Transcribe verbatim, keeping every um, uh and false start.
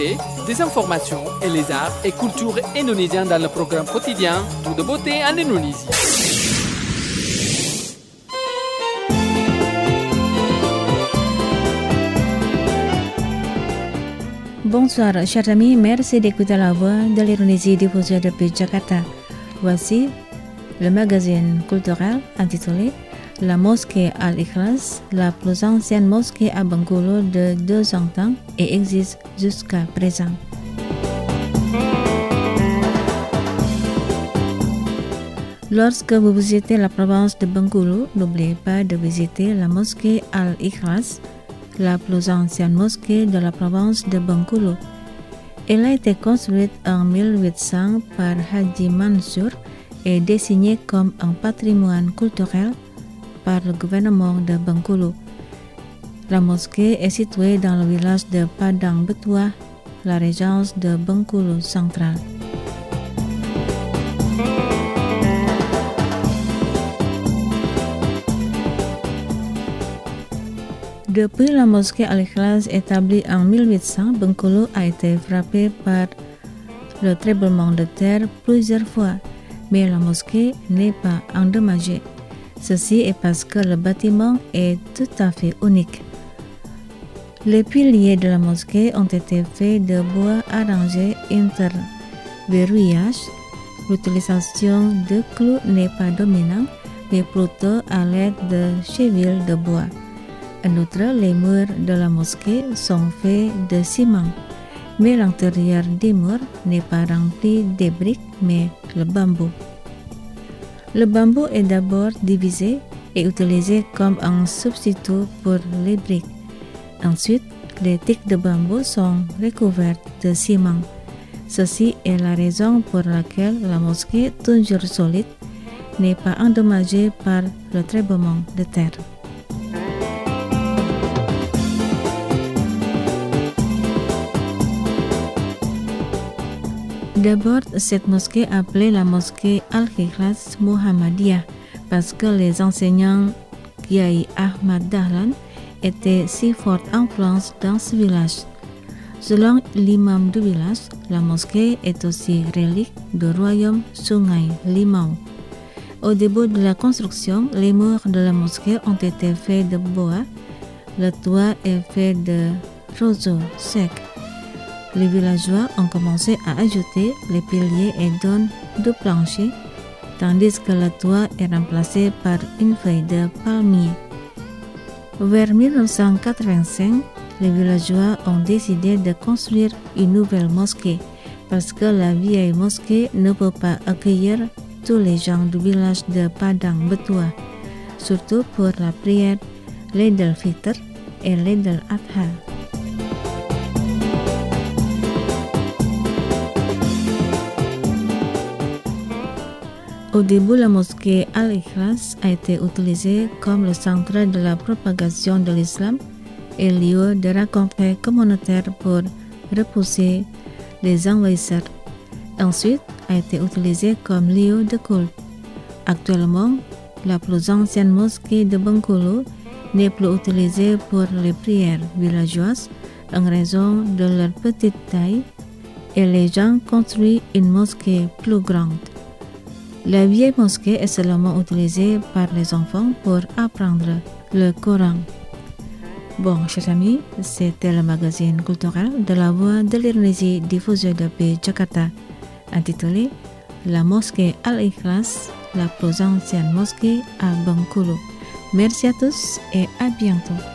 l'actualité, des informations et les arts et cultures indonésiens dans le programme quotidien Tout de beauté en Indonésie. Bonsoir chers amis, merci d'écouter la voix de l'Indonésie diffusée depuis Jakarta. Voici le magazine culturel intitulé La mosquée Al-Ikhlas, la plus ancienne mosquée à Bengkulu de deux cents ans et existe jusqu'à présent. Lorsque vous visitez la province de Bengkulu, n'oubliez pas de visiter la mosquée Al-Ikhlas, la plus ancienne mosquée de la province de Bengkulu. Elle a été construite en mille huit cents par Haji Mansur et désignée comme un patrimoine culturel par le gouvernement de Bengkulu. La mosquée est située dans le village de Padang Betua, la régence de Bengkulu centrale. Depuis la mosquée Al-Ikhlas établie en mille huit cents, Bengkulu a été frappé par le tremblement de terre plusieurs fois, mais la mosquée n'est pas endommagée. Ceci est parce que le bâtiment est tout à fait unique. Les piliers de la mosquée ont été faits de bois arrangé inter-verrouillage. L'utilisation de clous n'est pas dominante, mais plutôt à l'aide de chevilles de bois. En outre, les murs de la mosquée sont faits de ciment, mais l'intérieur des murs n'est pas rempli de briques, mais le bambou. Le bambou est d'abord divisé et utilisé comme un substitut pour les briques. Ensuite, les tiques de bambou sont recouvertes de ciment. Ceci est la raison pour laquelle la mosquée, toujours solide, n'est pas endommagée par le tremblement de terre. D'abord, cette mosquée appelée la mosquée Al-Ikhlas Muhammadiyah parce que les enseignants Kiai Ahmad Dahlan étaient si forte influence dans ce village. Selon l'imam du village, la mosquée est aussi relique du royaume Sungai Limau. Au début de la construction, les murs de la mosquée ont été faits de bois. Le toit est fait de roseaux secs. Les villageois ont commencé à ajouter les piliers et dônes de plancher, tandis que le toit est remplacé par une feuille de palmier. Vers mille neuf cent quatre-vingt-cinq, les villageois ont décidé de construire une nouvelle mosquée parce que la vieille mosquée ne peut pas accueillir tous les gens du village de Padang Betua, surtout pour la prière, l'Eid al-Fitr et l'Eid al-Adha. Au début, la mosquée Al-Ikhlas a été utilisée comme le centre de la propagation de l'islam et lieu de rencontre communautaire pour repousser les envahisseurs. Ensuite, a été utilisée comme lieu de culte. Actuellement, la plus ancienne mosquée de Bengkulu n'est plus utilisée pour les prières villageoises en raison de leur petite taille et les gens construisent une mosquée plus grande. La vieille mosquée est seulement utilisée par les enfants pour apprendre le Coran. Bon, chers amis, c'était le magazine culturel de la voix de l'Indonésie diffusé depuis Jakarta, intitulé La mosquée Al-Ikhlas, la plus ancienne mosquée à Bengkulu. Merci à tous et à bientôt.